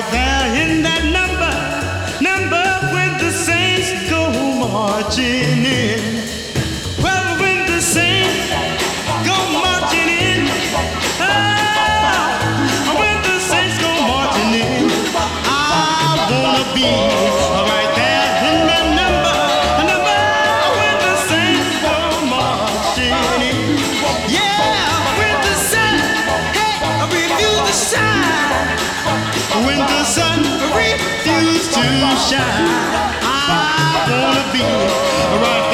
right there in that number when the saints go marching in. Well, when the saints go marching in, when the saints go marching in, I wanna be right there in that number when the saints go marching in. Yeah, when the sun, hey, refuse to shine, when the sun refuse to shine, I wanna be right